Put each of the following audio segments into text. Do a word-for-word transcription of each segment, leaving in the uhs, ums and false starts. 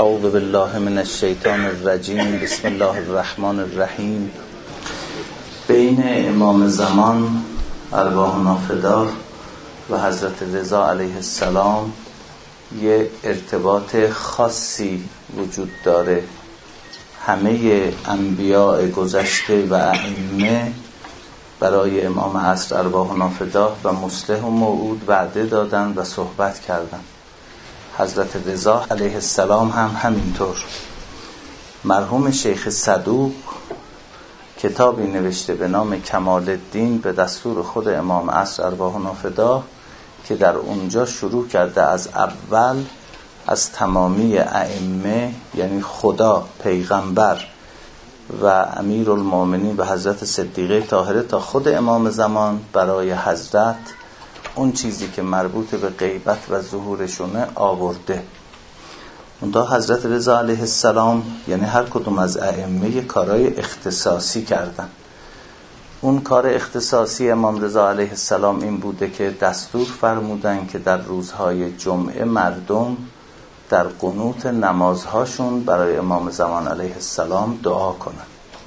اعوذ بالله من الشیطان الرجیم. بسم الله الرحمن الرحیم. بین امام زمان ارواحنا فداه و حضرت رضا علیه السلام یه ارتباط خاصی وجود داره. همه انبیاء گذشته و ائمه برای امام عصر ارواحنا فداه و مصلح و موعود وعده دادن و صحبت کردن. حضرت رضا علیه السلام هم همینطور. مرحوم شیخ صدوق کتابی نوشته به نام کمال الدین به دستور خود امام عصر ارواحنا فداه که در اونجا شروع کرده از اول از تمامی ائمه، یعنی خدا، پیغمبر و امیرالمومنین و حضرت صدیقه طاهره تا خود امام زمان، برای حضرت اون چیزی که مربوط به غیبت و ظهورشونه آورده. اونجا حضرت رضا علیه السلام یعنی هر کدوم از ائمه کارهای اختصاصی کردن. اون کار اختصاصی امام رضا علیه السلام این بوده که دستور فرمودن که در روزهای جمعه مردم در قنوت نمازهاشون برای امام زمان علیه السلام دعا کنن.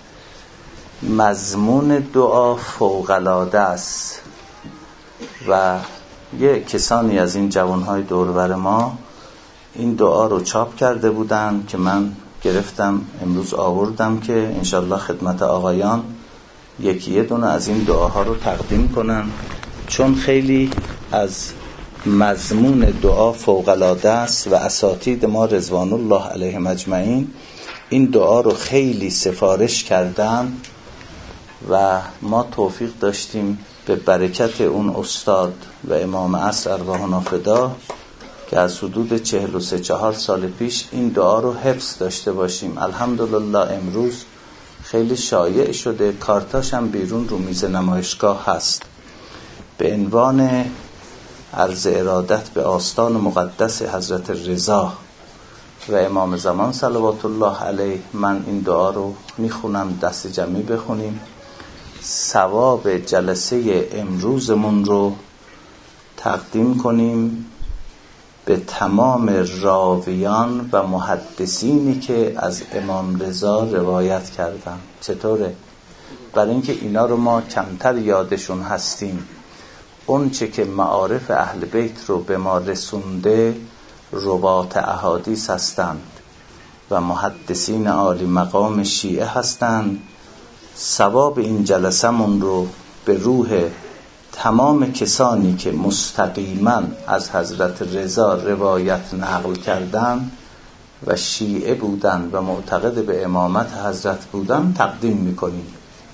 مضمون دعا فوق‌العاده است و یه کسانی از این جوانهای دور بر ما این دعا رو چاپ کرده بودن که من گرفتم امروز آوردم که انشالله خدمت آقایان یکی یه دونه از این دعاها رو تقدیم کنن، چون خیلی از مضمون دعا فوق‌العاده است و اساتید ما رضوان الله علیهم اجمعین این دعا رو خیلی سفارش کردن و ما توفیق داشتیم به برکت اون استاد و امام عصر ارواحنا فداه که از حدود چهل و سه چهار سال پیش این دعا رو حفظ داشته باشیم. الحمدلله امروز خیلی شایع شده، کارتاش هم بیرون رو میز نمایشگاه هست. به عنوان عرض ارادت به آستان مقدس حضرت رضا و امام زمان صلوات الله علیه من این دعا رو میخونم، دست جمعی بخونیم. ثواب جلسه امروزمون رو تقدیم کنیم به تمام راویان و محدثینی که از امام رضا روایت کردن. چطوره؟ برای اینکه اینا رو ما کمتر یادشون هستیم. اون چه که معارف اهل بیت رو به ما رسونده روات احادیث هستند و محدثین عالی مقام شیعه هستند. ثواب این جلسمون رو به روح تمام کسانی که مستقیما از حضرت رضا روایت نقل کردن و شیعه بودن و معتقد به امامت حضرت بودن تقدیم میکنیم.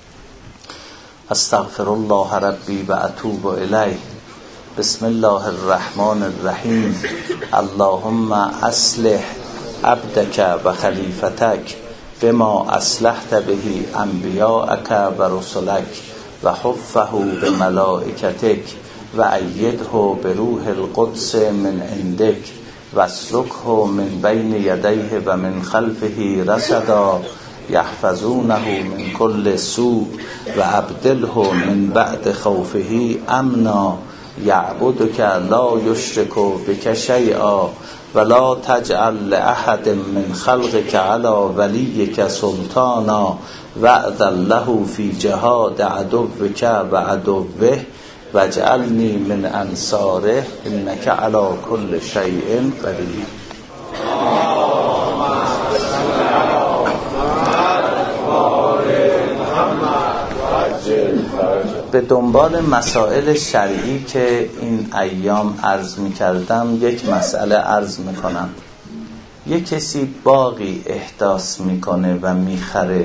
استغفر الله ربی و اتوب الیه. بسم الله الرحمن الرحیم. اللهم اصلح عبدک و خلیفتک بما اصلحت به انبیاءک و رسلک و حفه به ملائکتک و ایده به روح القدس من عندک و اسلکه من بین یدیه و من خلفه رصدا یحفظونه من کل سوء و ابدله من بعد خوفه امنا یعبدک لا یشرک بک شیئا ولا تجعل لأحد من خلقك على وليك سلطانا وأذن له في جهاد عدوك وعدوه واجعلني من أنصاره إنك على كل شيء قدير. به دنبال مسائل شرعی که این ایام عرض می کردم یک مسئله عرض می کنم. یک کسی باغی احداث میکنه و میخره،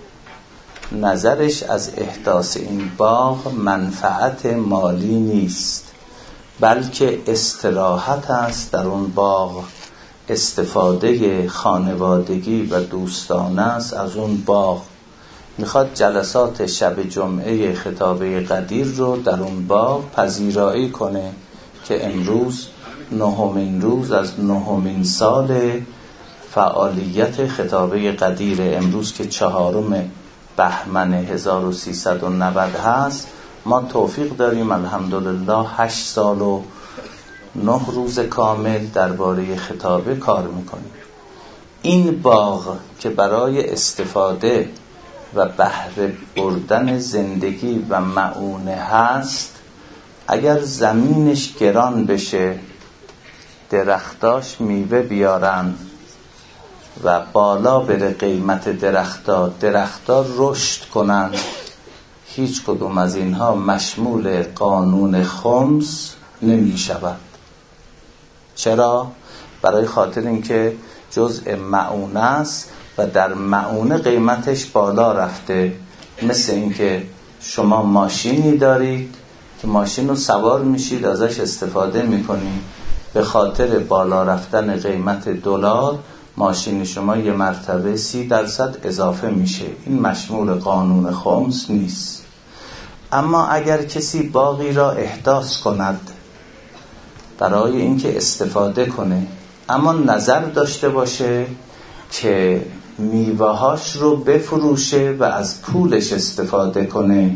نظرش از احداث این باغ منفعت مالی نیست، بلکه استراحت است در اون باغ، استفاده خانوادگی و دوستانه است از اون باغ. میخواد جلسات شب جمعه خطابه قدیر رو در اون باغ پذیرایی کنه که امروز نهمین روز از نهمین سال فعالیت خطابه قدیر، امروز که چهارم بهمن هزار و سیصد و نود هست. ما توفیق داریم الحمدلله هشت سال و نه روز کامل درباره خطابه کار میکنیم. این باغ که برای استفاده و بهره بردن زندگی و معونه هست، اگر زمینش گران بشه، درختاش میوه بیارن و بالا بره قیمت درختا، درختا رشد کنن، هیچ کدوم از اینها مشمول قانون خمس نمی شود. چرا؟ برای خاطر اینکه جزء معونه است و در معونه قیمتش بالا رفته. مثل اینکه شما ماشینی دارید که ماشین رو سوار میشید، ازش استفاده میکنید، به خاطر بالا رفتن قیمت دلار ماشین شما یه مرتبه سی درصد اضافه میشه. این مشمول قانون خمس نیست. اما اگر کسی باغی را احداث کند برای اینکه استفاده کنه، اما نظر داشته باشه که میوه‌هاش رو بفروشه و از پولش استفاده کنه،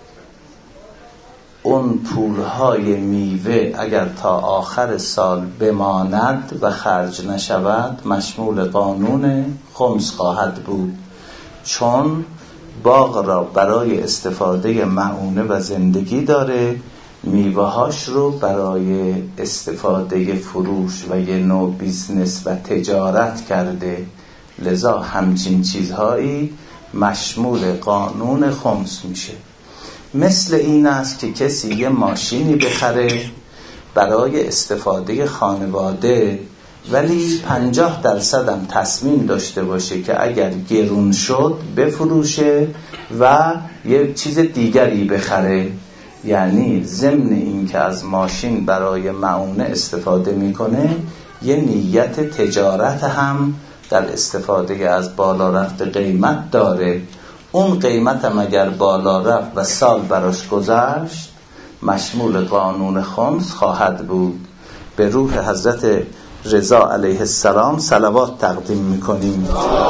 اون پولهای میوه اگر تا آخر سال بماند و خرج نشود مشمول قانون خمس خواهد بود، چون باغ را برای استفاده معونه و زندگی داره، میوه‌هاش رو برای استفاده فروش و یه نوع بیزنس و تجارت کرده. لذا همچین چیزهایی مشمول قانون خمس میشه. مثل این است که کسی یه ماشینی بخره برای استفاده خانواده، ولی پنجاه درصد هم تصمیم داشته باشه که اگر گرون شد بفروشه و یه چیز دیگری بخره. یعنی ضمن این که از ماشین برای معونه استفاده میکنه، یه نیت تجارت هم در استفاده از بالا رفت قیمت داره. اون قیمت هم اگر بالا رفت و سال براش گذشت مشمول قانون خمس خواهد بود. به روح حضرت رضا علیه السلام صلوات تقدیم میکنیم.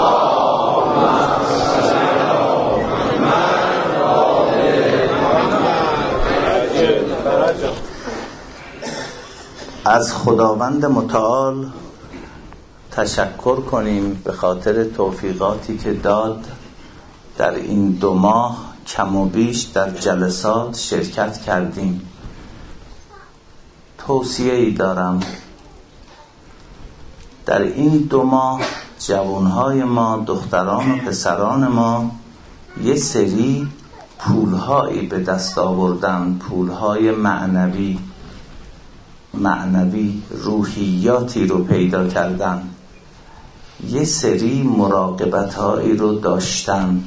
از خداوند متعال تشکر کنیم به خاطر توفیقاتی که داد. در این دو ماه کم و بیش در جلسات شرکت کردیم. توصیه‌ای دارم، در این دو ماه جوانهای ما، دختران و پسران ما یه سری پولهایی به دست آوردن، پولهای معنوی معنوی روحیاتی رو پیدا کردن، یه سری مراقبت‌هایی رو داشتن،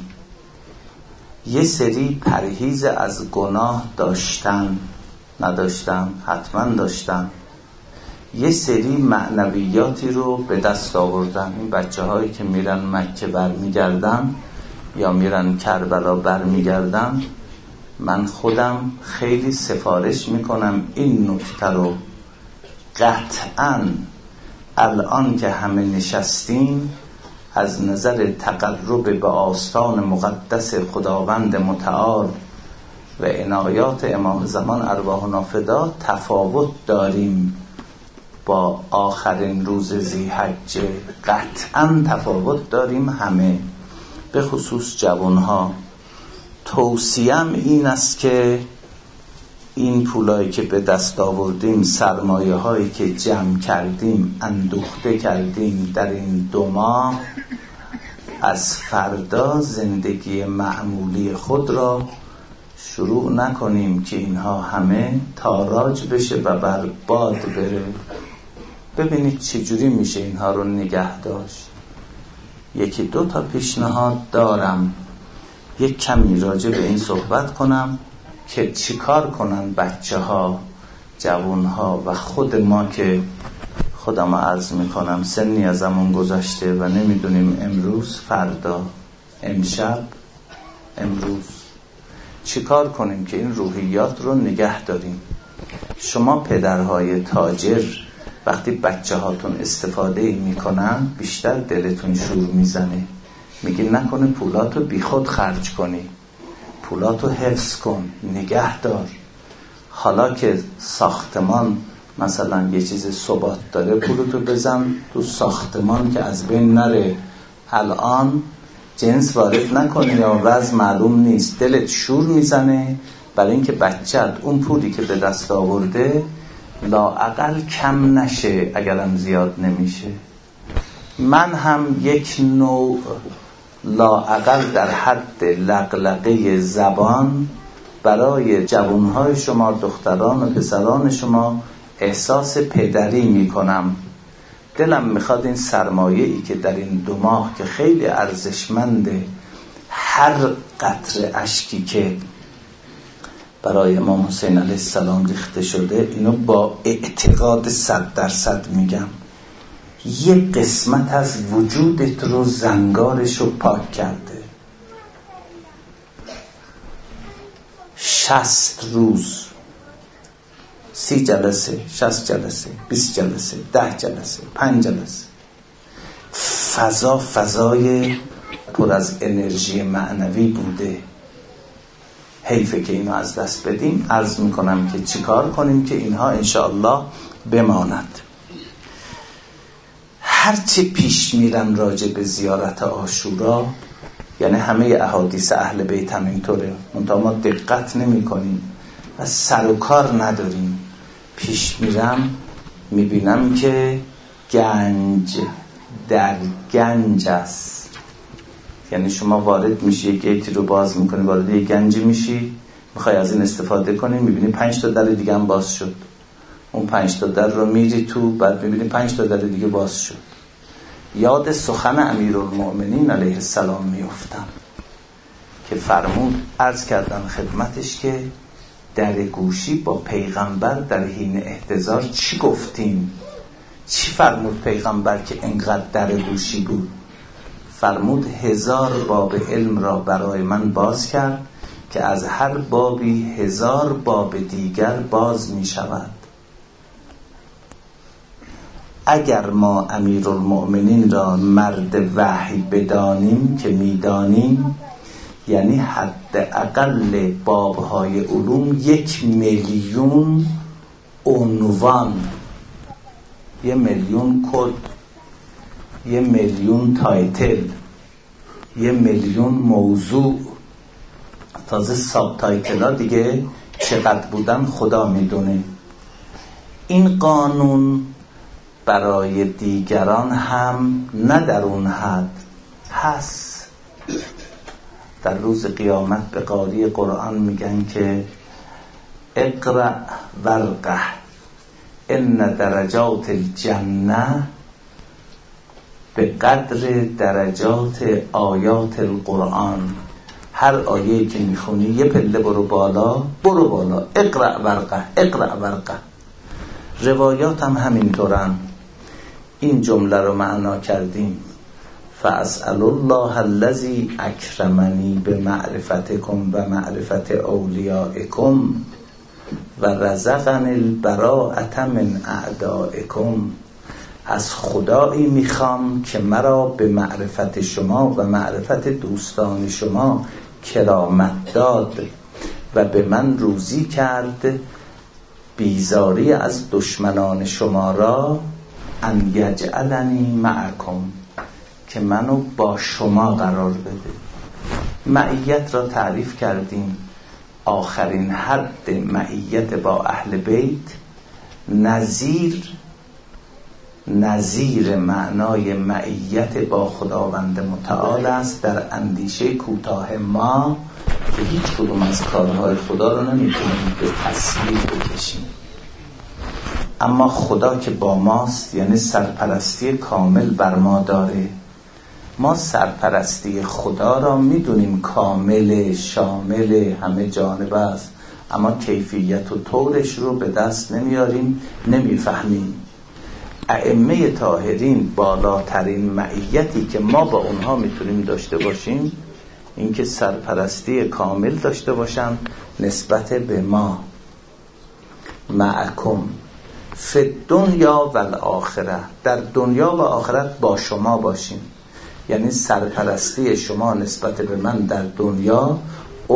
یه سری پرهیز از گناه داشتن، نداشتن حتما داشتن، یه سری معنویاتی رو به دست آوردن. این بچه هایی که میرن مکه بر میگردن یا میرن کربلا بر میگردن، من خودم خیلی سفارش میکنم این نکته رو قطعاً الان که همه نشستیم از نظر تقرب به آستان مقدس خداوند متعال و عنایات امام زمان ارواحنا فدا تفاوت داریم با آخرین روز ذی‌حجه. قطعاً تفاوت داریم همه، به خصوص جوانها. توصیم این است که این پولایی که به دست آوردیم، سرمایه هایی که جمع کردیم، اندوخته کردیم در این دو ماه، از فردا زندگی معمولی خود را شروع نکنیم که اینها همه تاراج بشه و بر باد بره. ببینید چجوری میشه اینها رو نگه داشت. یکی دو تا پیشنهاد دارم، یک کمی راجع به این صحبت کنم که چیکار کنن بچه ها، جوان ها و خود ما که خودم عرض میکنم سنی ازمون گذشته و نمیدونیم امروز، فردا، امشب، امروز چیکار کنیم که این روحیات رو نگه داریم. شما پدرهای تاجر وقتی بچه هاتون استفاده میکنن بیشتر دلتون شور میزنه، میگی نکنه پولاتو بی خود خرج کنی، پولاتو حفظ کن، نگه دار. حالا که ساختمان مثلا یه چیز ثبات داره پولتو بزن تو ساختمان که از بین نره. الان جنس وارد نکنی یا وضع معلوم نیست، دلت شور میزنه برای اینکه بچت اون پولی که به دست آورده لااقل کم نشه اگرم زیاد نمیشه. من هم یک نوع لااقل در حد لقلقه زبان برای جوانهای شما، دختران و پسران شما احساس پدری میکنم. دلم میخواد این سرمایه‌ای که در این دو ماه که خیلی ارزشمنده، هر قطره اشکی که برای امام حسین علیه السلام ریخته شده، اینو با اعتقاد صد درصد میگم، یک قسمت از وجودت رو، زنگارش رو پاک کرده. شصت روز، سی جلسه، شصت جلسه، بیست جلسه، ده جلسه، پنج جلسه، فضا فضای پر از انرژی معنوی بوده. حیفه که اینو از دست بدیم. عرض میکنم که چیکار کنیم که اینها انشاءالله بماند. هرچی پیش میرم راجع به زیارت عاشورا، یعنی همه احادیث اهل بیت هم اینطوره، منتها ما دقت نمی کنیم و سر و کار نداریم. پیش میرم میبینم که گنج در گنج است. یعنی شما وارد میشی، یک گیتی رو باز میکنی، وارد یک گنجی میشی، میخوای از این استفاده کنی، میبینی پنج تا در دیگه هم باز شد. اون پنج تا در رو میری تو، بعد میبینی پنج تا در دیگه باز شد. یاد سخن امیرالمؤمنین علیه السلام میافتم که فرمود، عرض کردم خدمتش که در گوشی با پیغمبر در حین احتضار چی گفتیم؟ چی فرمود پیغمبر که انقدر در گوشی بود؟ فرمود هزار باب علم را برای من باز کرد که از هر بابی هزار باب دیگر باز می شود. اگر ما امیرالمؤمنین را مرد وحی بدانیم که میدانیم، یعنی حداقل بابهای علوم یک میلیون عنوان، یه میلیون کد، یه میلیون تایتل، یه میلیون موضوع، تازه ساب تایتل ها دیگه چقدر بودن خدا میدونه. این قانون برای دیگران هم نه در اون حد هست. در روز قیامت به قاری قرآن میگن که اقرأ ورقه ان درجات الجنه به قدر درجات آیات القرآن. هر آیه که میخونی یه پله برو بالا، برو بالا، اقرأ ورقه، اقرأ ورقه. روایات هم همینطورن. این جمله رو معنا کردیم، فاسأل الله الذی اکرمنی بمعرفتکم و معرفت اولیائکم و رزقنی البراءة من اعدائکم. از خدایی میخوام که مرا به معرفت شما و معرفت دوستان شما کرامت داد و به من روزی کرد بیزاری از دشمنان شما را، ان یجعلنی معکم، که منو با شما قرار بده. معیت را تعریف کردیم. آخرین حد معیت با اهل بیت نظیر نظیر معنای معیت با خداوند متعال است. در اندیشه کوتاه ما که هیچ کدوم از کارهای خدا رو نمیتونیم به تصویر بکشیم، اما خدا که با ماست یعنی سرپرستی کامل بر ما داره. ما سرپرستی خدا را میدونیم کامل، شامل، همه جانب است، اما کیفیت و طورش رو به دست نمیاریم، نمیفهمیم. ائمه طاهرین بالاترین معیتی که ما با اونها میتونیم داشته باشیم اینکه سرپرستی کامل داشته باشن نسبت به ما. معکم فی دنیا و الاخره، در دنیا و آخرت با شما باشیم. یعنی سرپرستی شما نسبت به من در دنیا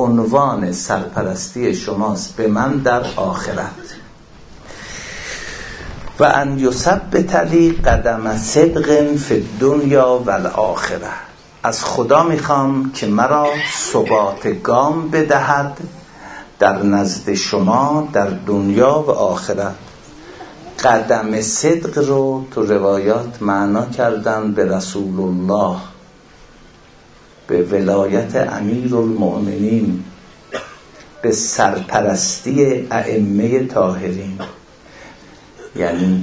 عنوان سرپرستی شماست به من در آخرت. و ان یثبت لی قدم صدق فی الدنیا و الاخره. از خدا میخوام که مرا ثبات گام بدهد در نزد شما در دنیا و آخرت. قدم صدق رو تو روایات معنا کردن به رسول الله، به ولایت امیر المؤمنین، به سرپرستی ائمه طاهرین، یعنی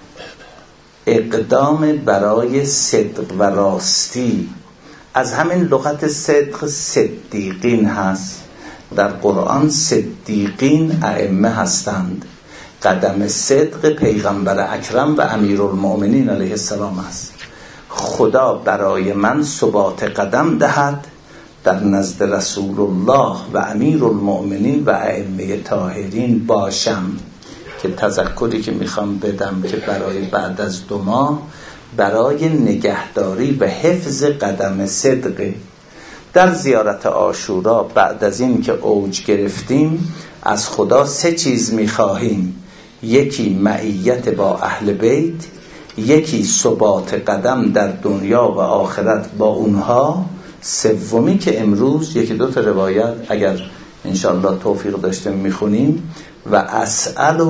اقدام برای صدق و راستی. از همین لغت صدق صدیقین هست، در قرآن صدیقین ائمه هستند. قدم صدق پیغمبر اکرم و امیرالمؤمنین علیه السلام است. خدا برای من ثبات قدم دهد در نزد رسول الله و امیرالمؤمنین و ائمه طاهرین باشم. که تذکری که میخوام بدم که برای بعد از دو ماه برای نگهداری و حفظ قدم صدق در زیارت عاشورا بعد از این که اوج گرفتیم از خدا سه چیز میخواهیم: یکی معیت با اهل بیت، یکی ثبات قدم در دنیا و آخرت با اونها، سومی که امروز یکی دو تا روایت اگر انشاءالله توفیق داشته میخونیم: و اسأله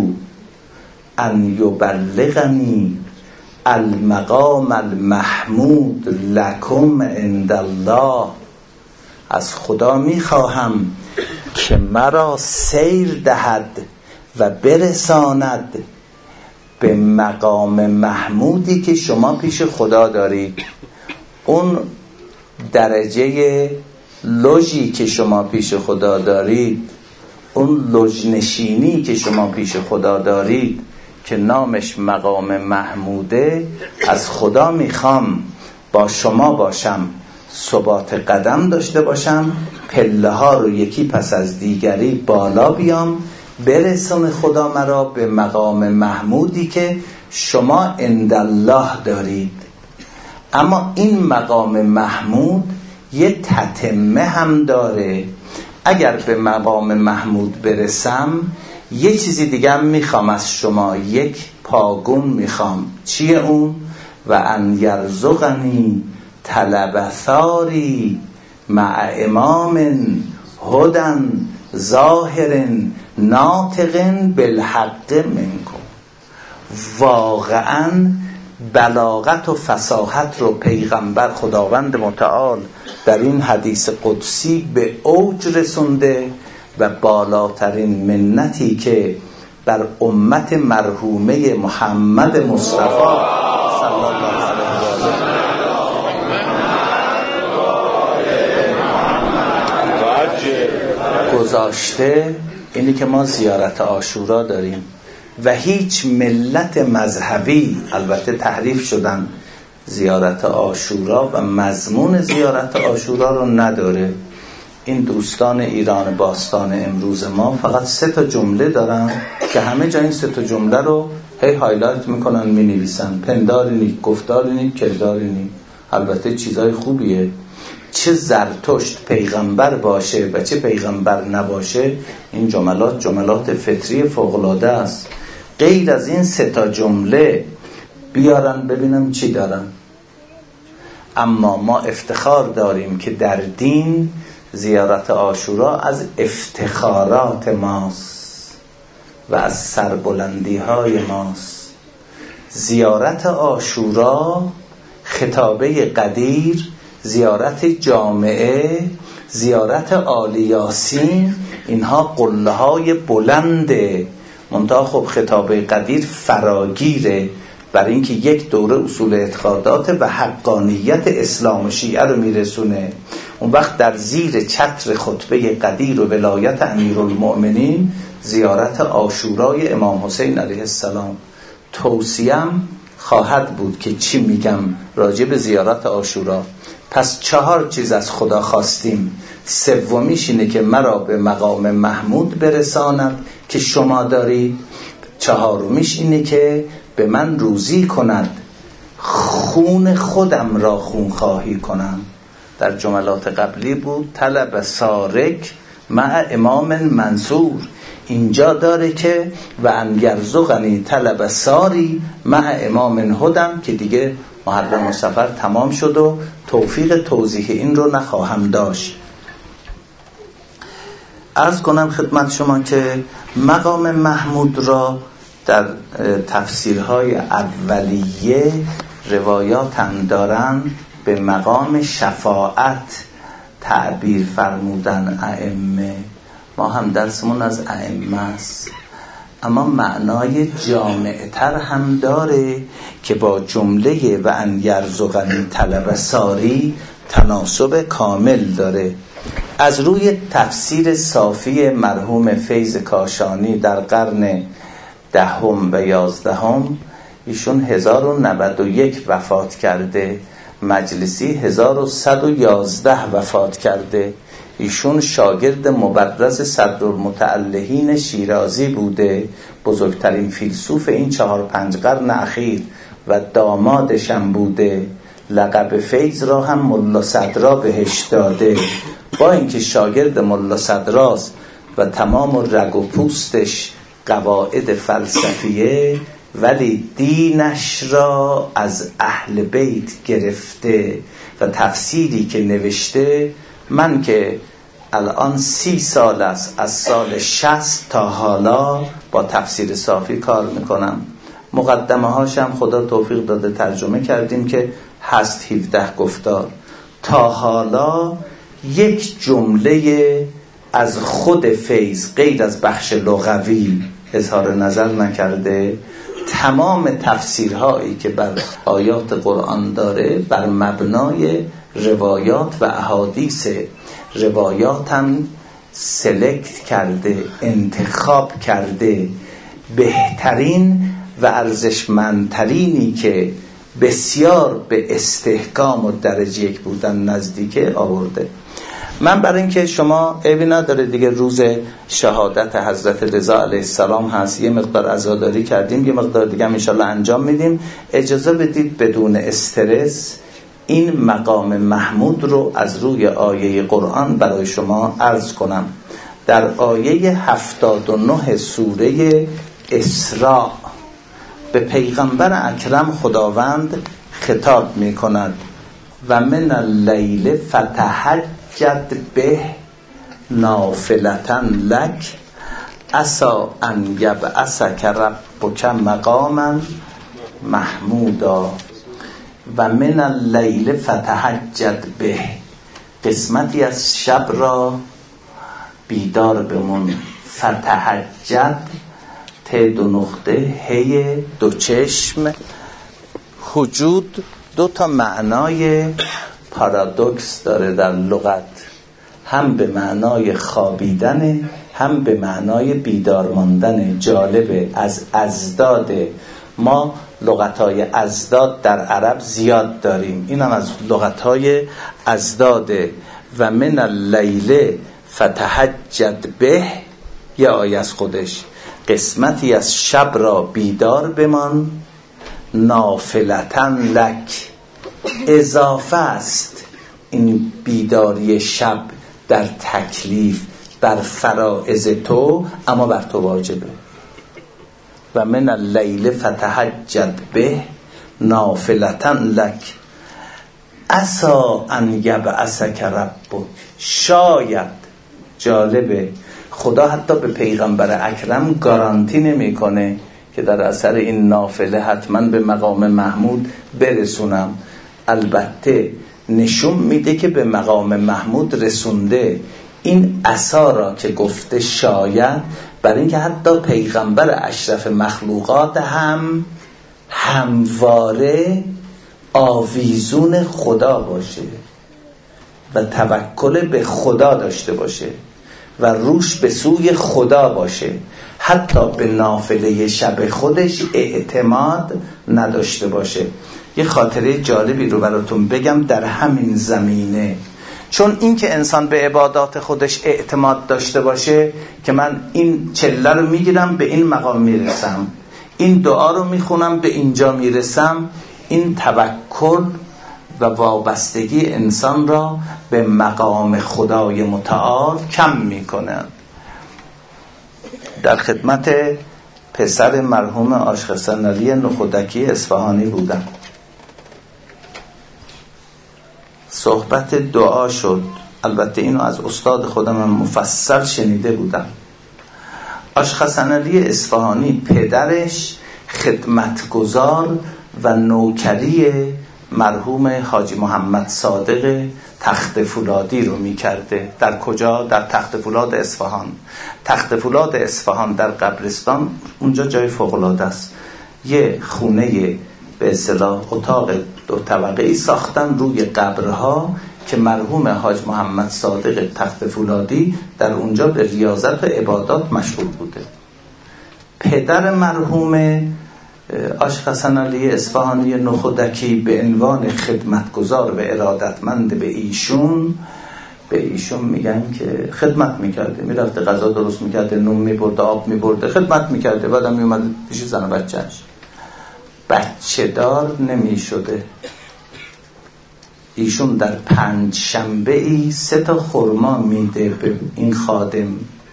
ان یبلغنی المقام المحمود لکم عند الله. از خدا میخواهم که مرا سیر دهد و برساند به مقام محمودی که شما پیش خدا دارید. اون درجه لوژی که شما پیش خدا دارید، اون لوژنشینی که شما پیش خدا دارید که نامش مقام محموده، از خدا میخوام با شما باشم، ثبات قدم داشته باشم، پله ها رو یکی پس از دیگری بالا بیام، برسون خدا مرا به مقام محمودی که شما عند الله دارید. اما این مقام محمود یه تتمه هم داره. اگر به مقام محمود برسم یه چیزی دیگه هم میخوام از شما، یک پاگون میخوام. چیه اون؟ و ان یرزقنی طلب ثاری مع امام هدن ظاهر ناطق بالحق منکم. واقعا بلاغت و فصاحت رو پیغمبر خداوند متعال در این حدیث قدسی به اوج رسونده و بالاترین منتی که بر امت مرحومه محمد مصطفی صلی الله علیه و آله گذاشته اینی که ما زیارت عاشورا داریم و هیچ ملت مذهبی، البته تحریف شدن، زیارت عاشورا و مضمون زیارت عاشورا رو نداره. این دوستان ایران باستان امروز ما فقط سه تا جمله دارن که همه جا این سه تا جمله رو هی هایلایت میکنن، مینویسن: پنداری نی، گفتاری نی، کرداری نی. البته چیزای خوبیه، چه زرتشت پیغمبر باشه و چه پیغمبر نباشه، این جملات جملات فطری فوق‌العاده است. غیر از این سه تا جمله بیارن ببینم چی دارن. اما ما افتخار داریم که در دین زیارت عاشورا از افتخارات ماست و از سربلندی های ماست. زیارت عاشورا، خطابه قدیر، زیارت جامعه، زیارت آل یاسین، اینها قله های بلنده. منتها خب خطابه قدیر فراگیره برای اینکه یک دوره اصول اعتقادات و حقانیت اسلام و شیعه رو میرسونه. اون وقت در زیر چتر خطبه قدیر و ولایت امیرالمؤمنین زیارت عاشورای امام حسین علیه السلام. توصیم خواهد بود که چی میگم راجع به زیارت عاشورا. پس چهار چیز از خدا خواستیم. سومیش اینه که مرا به مقام محمود برساند که شما دارید. چهارمیش اینه که به من روزی کند، خون خودم را خون خواهی کنم. در جملات قبلی بود طلب سارک مع امام منصور، اینجا داره که و ان یرزقنی طلب ساری مع امام هدم، که دیگه محرم و سفر تمام شد و توفیق توضیح این رو نخواهم داشت. عرض کنم خدمت شما که مقام محمود را در تفسیرهای اولیه روایات هم دارن به مقام شفاعت تعبیر فرمودن ائمه. ما هم درسمون از ائمه است، اما معنای جامع‌تر هم داره که با جمله و ان یرزقنی طلب ساری تناسب کامل داره. از روی تفسیر صافی مرحوم فیض کاشانی در قرن دهم و یازدهم، ایشون هزار و نود و یک وفات کرده، مجلسی هزار و صد و یازده وفات کرده. ایشون شاگرد مبرز صدرالمتعلهین شیرازی بوده، بزرگترین فیلسوف این چهار پنج قرن اخیر، و دامادشم بوده. لقب فیض را هم ملا صدرا بهش داده. با اینکه شاگرد ملا صدراست و تمام رگ و پوستش قواعد فلسفیه، ولی دینش را از اهل بیت گرفته و تفسیری که نوشته، من که الان سی سال است، از سال شصت تا حالا با تفسیر صافی کار میکنم. مقدمه هاشم خدا توفیق داده ترجمه کردیم که هست هفده گفتار. تا حالا یک جمله از خود فیض غیر از بخش لغوی اظهار نظر نکرده. تمام تفسیرهایی که بر آیات قرآن داره بر مبنای روایات و احادیث. روایات هم سلکت کرده، انتخاب کرده، بهترین و ارزشمندترینی که بسیار به استحکام و درجه یک بودن نزدیکه آورده. من برای اینکه شما عیبی نداره دیگه، روز شهادت حضرت رضا علیه السلام هست، یه مقدار عزاداری کردیم، یه مقدار دیگه هم انشالله انجام میدیم. اجازه بدید بدون استرس این مقام محمود رو از روی آیه قرآن برای شما عرض کنم. در آیه هفتاد و نه سوره اسراء به پیغمبر اکرم خداوند خطاب می کند و من اللیل فتهجد به نافلة لک عسی ان یبعثک ربک مقاما محمودا. و من اللیل فتهجد به، قسمتی از شب را بیدار بمون. فتهجد ت دو نقطه هی دو چشم. وجود دو تا معنای پارادوکس داره در لغت، هم به معنای خوابیدن، هم به معنای بیدار ماندن. جالبه، از ازداد ما لغتهای ازداد در عرب زیاد داریم، این هم از لغتهای ازداده. و من اللیل فتهجد به، یه آیه از خودش، قسمتی از شب را بیدار بمان، نافلتن لک، اضافه است این بیداری شب در تکلیف بر فرائض تو، اما بر تو واجبه. و من اللیل فتهجد به نافلتن لک عسی ان یبعثک ربک. شاید، جالبه، خدا حتی به پیغمبر اکرم گارانتی نمیکنه که در اثر این نافله حتما به مقام محمود برسونم. البته نشون میده که به مقام محمود رسونده. این عصا را که گفته شاید، برای اینکه حتی پیغمبر اشرف مخلوقات هم همواره آویزون خدا باشه و توکل به خدا داشته باشه و روش به سوی خدا باشه، حتی به نافله شب خودش اعتماد نداشته باشه. یه خاطره جالبی رو براتون بگم در همین زمینه. چون این که انسان به عبادات خودش اعتماد داشته باشه که من این چله رو میگیرم به این مقام میرسم، این دعا رو میخونم به اینجا میرسم، این توکل و وابستگی انسان را به مقام خدای متعال کم میکنه. در خدمت پسر مرحوم عاشق حسن علی نخودکی اصفهانی بودم. صحبت دعا شد. البته اینو از استاد خودم مفصل شنیده بودم. عاشق حسن علی اصفهانی پدرش خدمتگزار و نوکری مرحوم حاجی محمد صادق تخت فولادی رو میکرده. در کجا؟ در تخت فولاد اصفهان. تخت فولاد اصفهان در قبرستان، اونجا جای فوق‌العاده است. یه خونه به اصطلاح اتاق دو طبقه‌ای ساختن روی قبرها که مرحوم حاج محمد صادق تخت فولادی در اونجا به ریاضت و عبادات مشغول بوده. پدر مرحوم عاشق حسن علی اصفهانی نخودکی به عنوان خدمتگزار و ارادتمند به ایشون به ایشون میگن که خدمت میکرده، میرفته غذا درست میکرده، نون میبرده، آب میبرده، خدمت میکرده. بعدم میومد پیش زن و بچهش. بچه دار نمیشده. ایشون در پنج شنبه ای سه تا خرما میده به این خادم.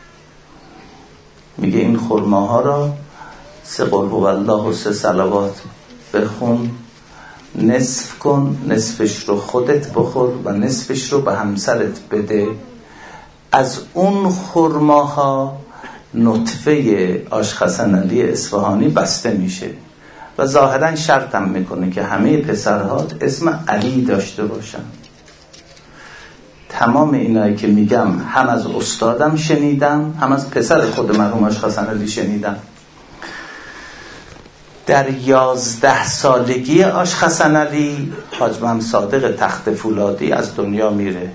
میگه این خرماها را سه قل هوالله و سه صلوات بخون، نصف کن، نصفش رو خودت بخور و نصفش رو به همسرت بده. از اون خرماها نطفه عاشق حسن علی اصفهانی بسته میشه و ظاهرا شرط هم میکنه که همه پسرها اسم علی داشته باشن. تمام اینایی که میگم هم از استادم شنیدم، هم از پسر خود مرحوم عاشق حسن علی شنیدم. در یازده سالگی عاشق حسن علی حاج محمد صادق تخت فولادی از دنیا میره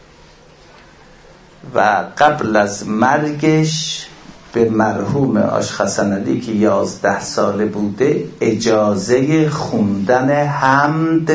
و قبل از مرگش به مرحوم عاشق حسن علی که یازده ساله بوده اجازه خوندن حمد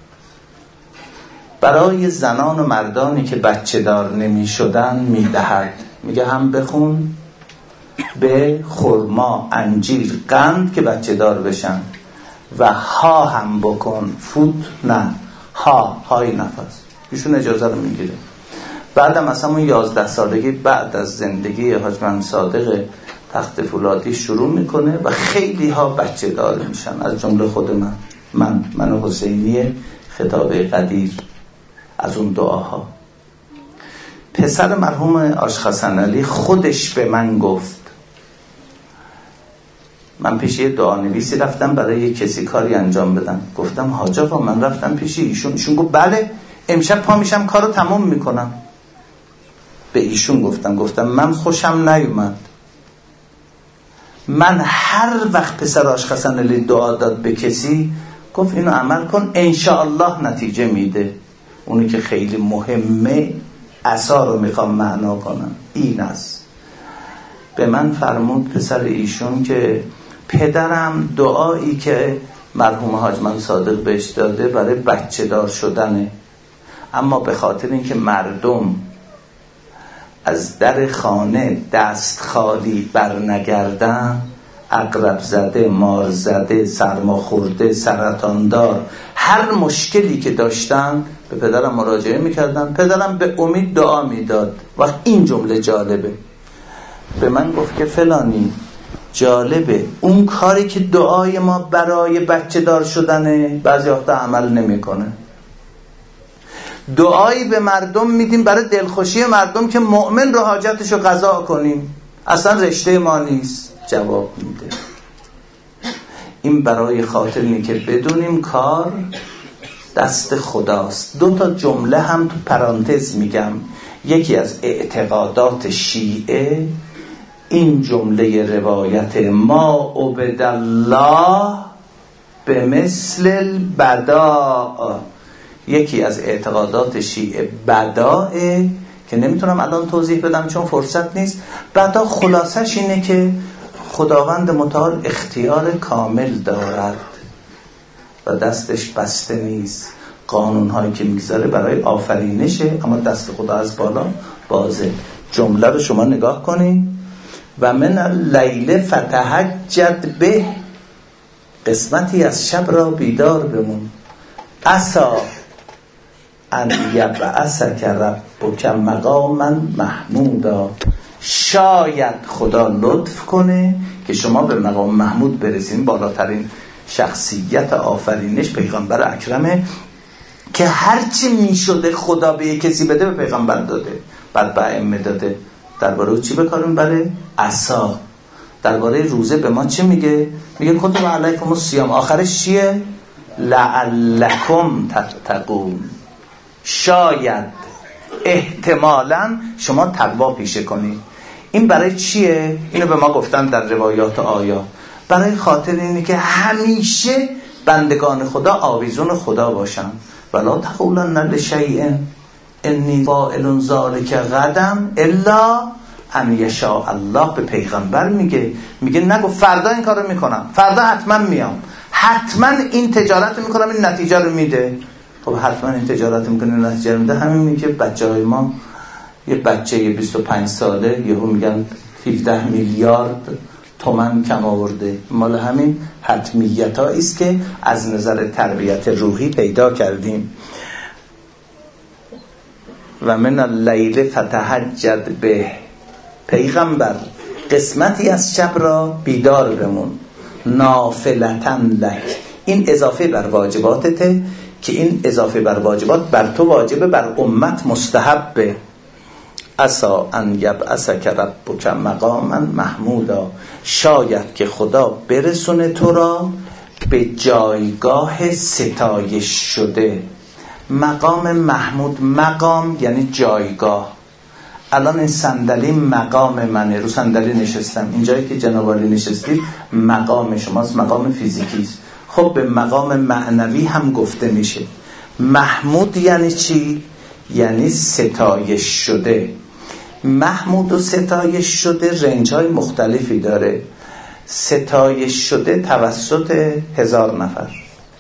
برای زنان و مردانی که بچه دار نمی شدن می دهد. میگه هم بخون به خرما، انجیر، قند که بچه دار بشن و ها هم بکن، فوت نه، ها های نفس. ایشون اجازه رو میگیره. بعدم اصلا اون یازده سالگی بعد از زندگی حاج محمد صادق تخت فولادی شروع میکنه و خیلی ها بچه دار میشن، از جمله خود من من من حسینی خطابه قدیر. از اون دعاها پسر مرحوم عاشق حسن علی خودش به من گفت، من پیش یه دعا نویسی رفتم برای یه کسی کاری انجام بدم. گفتم حاج آقا من رفتم پیش ایشون. ایشون گفت بله امشب پا میشم کارو تموم میکنم. به ایشون گفتم گفتم من خوشم نیومد. من هر وقت پسر عاشق حسن علی دعا داد به کسی گفت اینو عمل کن انشاءالله نتیجه میده. اونی که خیلی مهمه عصا رو میخوام معنا کنم این است. به من فرمود پسر ایشون که پدرم دعایی که مرحوم حاج محمد صادق بهش داده برای بچه دار شدنه، اما به خاطر اینکه مردم از در خانه دست خالی بر نگردن، عقرب زده، مار زده، سرما خورده، سرطاندار، هر مشکلی که داشتن به پدرم مراجعه میکردن. پدرم به امید دعا میداد. وقت این جمله جالبه، به من گفت که فلانی جالبه اون کاری که دعای ما برای بچه دار شدنه بعضی وقتا عمل نمیکنه. دعایی به مردم میدیم برای دلخوشی مردم که مؤمن رو حاجتشو قضا کنیم، اصلا رشته ما نیست. جواب میده این برای خاطر اینه که بدونیم کار دست خداست. دو تا جمله هم تو پرانتز میگم. یکی از اعتقادات شیعه این جمله روایت ما عبد الله به مثل البداء. یکی از اعتقادات شیعه بداءه که نمیتونم الان توضیح بدم چون فرصت نیست. بدا خلاصش اینه که خداوند متعال اختیار کامل دارد و دستش بسته نیست. قانون هایی که میگذاره برای آفرینشه، اما دست خدا از بالا بازه. جمله رو شما نگاه کنین. و من اللیل فتهجد به، قسمتی از شب را بیدار بمون. عسا ان یبعثک ربک مقاما محمودا، شاید خدا لطف کنه که شما به مقام محمود برسین، بالاترین شخصیت آفرینش پیغمبر اکرمه که هرچی می شده خدا به کسی بده به پیغمبر داده، بعد به ائمه داده. درباره چی بکاریم؟ برای عصا. درباره روزه به ما چی میگه؟ میگه کتب علیکم الصیام. آخرش چیه؟ لعلکم تتقون. شاید، احتمالاً شما تقوا پیشه کنید. این برای چیه؟ اینو به ما گفتن در روایات آیا. برای خاطر اینه که همیشه بندگان خدا آویزون خدا باشن. ولا تقولن لشیء انی فاعل ذلک غدا الا ان یشاء الله. به پیغمبر میگه میگه نگو فردا این کارو میکنم، فردا حتما میام، حتما این تجارت میکنم، این نتیجه رو میده. خب حتما این تجارت میکنه، این نتیجه رو میده. همین میگه بچهای ما، یه بچه بیست و پنج ساله یهو میگن هفده میلیارد تومن کم آورده. مال همین حتمیتایی است که از نظر تربیت روحی پیدا کردیم. و من اللیل فتهجد به. پیغمبر قسمتی از شب را بیدار بمون، نافلتن لک. این اضافه بر واجباتته که این اضافه بر واجبات بر تو واجبه، بر امت مستحبه. عسا ان یبعثک ربک مقاما محمودا. شاید که خدا برسونه تو را به جایگاه ستایش شده. مقام محمود، مقام یعنی جایگاه. الان این صندلی مقام منه، رو صندلی نشستم، اینجایی که جناب عالی نشستید مقام شماست، مقام فیزیکی است. خب به مقام معنوی هم گفته میشه. محمود یعنی چی؟ یعنی ستایش شده. محمود و ستایش شده رنج های مختلفی داره. ستایش شده توسط هزار نفر،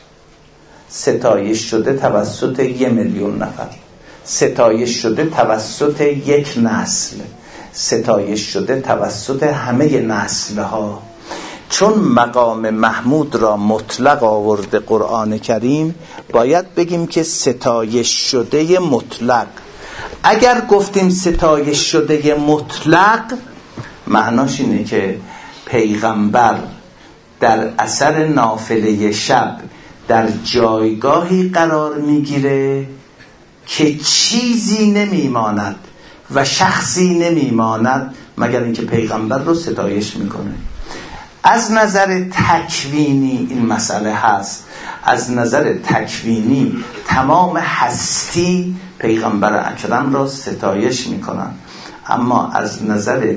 ستایش شده توسط یه میلیون نفر، ستایش شده توسط یک نسل، ستایش شده توسط همه نسل ها. چون مقام محمود را مطلق آورده قرآن کریم، باید بگیم که ستایش شده مطلق. اگر گفتیم ستایش شده مطلق، معناش اینه که پیغمبر در اثر نافله شب در جایگاهی قرار میگیره که چیزی نمیماند و شخصی نمیماند مگر اینکه پیغمبر رو ستایش میکنه. از نظر تکوینی این مسئله هست. از نظر تکوینی تمام هستی پیغمبر اکرم را ستایش میکنن، اما از نظر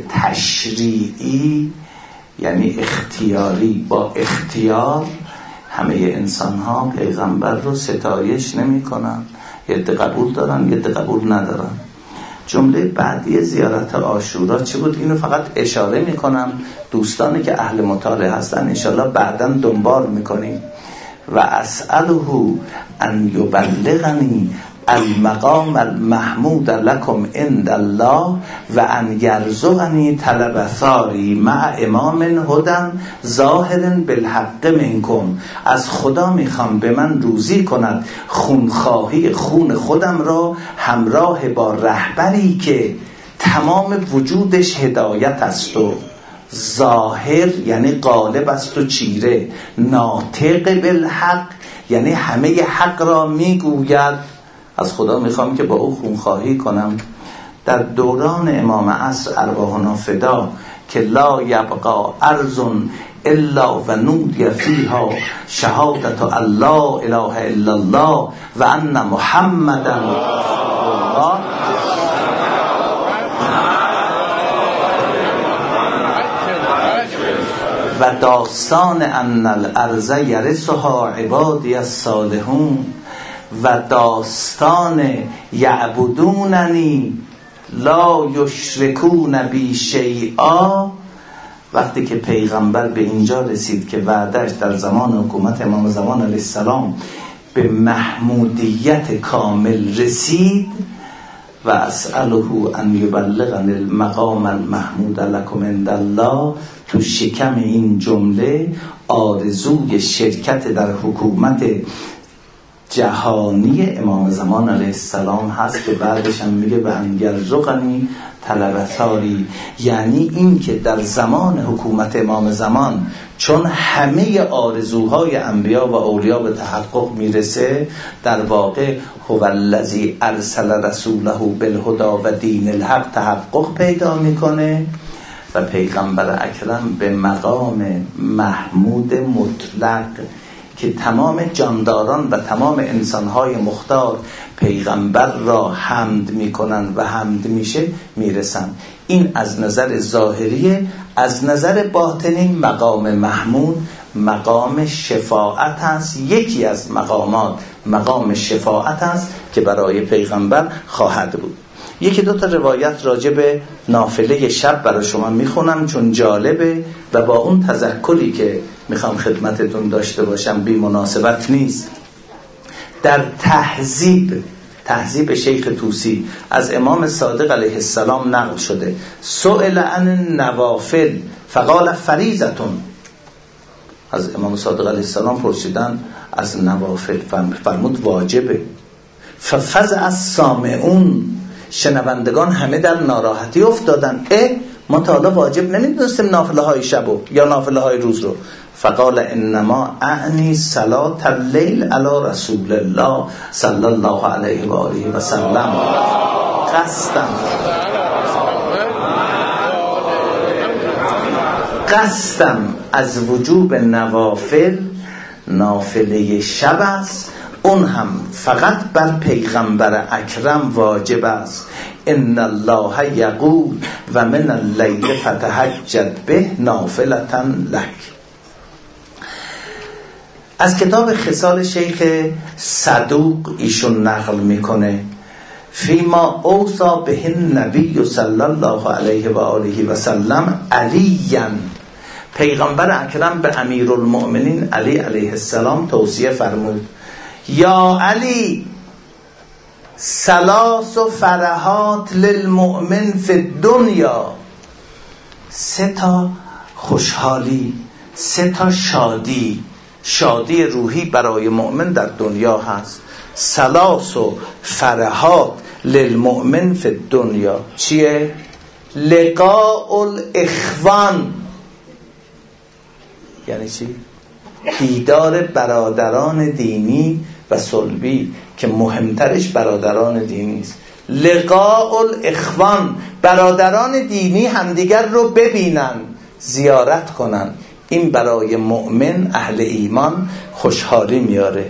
تشریعی یعنی اختیاری، با اختیار همه انسان ها پیغمبر رو ستایش نمی کنن. یه عده قبول دارن، یه عده قبول ندارن. جمله بعدی زیارت عاشورا چه بود؟ اینو فقط اشاره میکنم، دوستانی که اهل مطالعه هستن انشالله بعداً دنبال میکنیم. و اسأله ان یبلغنی المقام المحمود لکم عند الله و ان یرزقنی طلب ثاری مع امام هدن ظاهر بالحق منکم. از خدا میخوام به من روزی کند خونخواهی خون خودم را همراه با رهبری که تمام وجودش هدایت است و ظاهر یعنی غالب است و چیره، ناطق بالحق یعنی همه حق را میگوید. از خدا میخوام که با او خونخواهی کنم. در دوران امام عصر ارواحنا فدا که لا یبقا ارض الا و نودی فیها شهادت الله اله الا الله و ان محمدا الله. و داستان ان الارض یرثها عبادی الصالحون و داستان یعبدوننی لا یشرکون بی شیئا. وقتی که پیغمبر به اینجا رسید که وعدش در زمان حکومت امام زمان علیه السلام به محمودیت کامل رسید، و اسأله ان یبلغنی المقام المحمود لکم عند الله، تو شکم این جمله آرزوی شرکت در حکومت جهانی امام زمان علیه السلام هست که بعدش هم میگه به انگرزقنی طلبتاری، یعنی این که در زمان حکومت امام زمان چون همه آرزوهای انبیا و اولیا به تحقق میرسه، در واقع هو الذی ارسل رسوله بالهدی و دین الحق تحقق پیدا میکنه و پیغمبر اکرم به مقام محمود مطلق که تمام جانداران و تمام انسانهای مختار پیغمبر را حمد میکنن و حمد میشه میرسن. این از نظر ظاهریه. از نظر باطنی مقام محمود مقام شفاعت هست. یکی از مقامات مقام شفاعت هست که برای پیغمبر خواهد بود. یکی دو تا روایت راجع به نافله شب برای شما میخونم چون جالبه و با اون تذکری که میخوام خدمتتون داشته باشم بی مناسبت نیست. در تهذیب تهذیب شیخ طوسی از امام صادق علیه السلام نقل شده سئل عن النوافل فقال فریضتون. از امام صادق علیه السلام پرسیدن از نوافل، فرمود واجبه. ففزع السامعون، شنوندگان همه در ناراحتی افتادن. اه ما تا حالا واجب نمیدونستیم نافله های شبو یا نافله های روز رو. فقال انما اعنی صلاة اللیل علی رسول الله صلی الله علیه و آله و سلم. قصدم قصدم از وجوب نوافل نافله شب است، اون هم فقط بر پیغمبر اکرم واجب است. ان الله یقول و من اللیل فتهجد به نافلة لک. از کتاب خصال شیخ صدوق ایشون نقل میکنه فیما اوصا به النبی صلی الله علیه و آله و سلم علیاً، پیغمبر اکرم به امیرالمؤمنین علی علیه السلام توصیه فرمود یا علی ثلاث فرحات للمؤمن فی الدنیا، سه تا خوشحالی، سه تا شادی، شادی روحی برای مؤمن در دنیا هست. ثلاث فرحات للمؤمن فی الدنیا چیه؟ لقاء الاخوان، یعنی چی؟ دیدار برادران دینی و صلبی که مهمترش برادران دینی است. لقاء الاخوان، برادران دینی همدیگر رو ببینن، زیارت کنن. این برای مؤمن اهل ایمان خوشحالی میاره.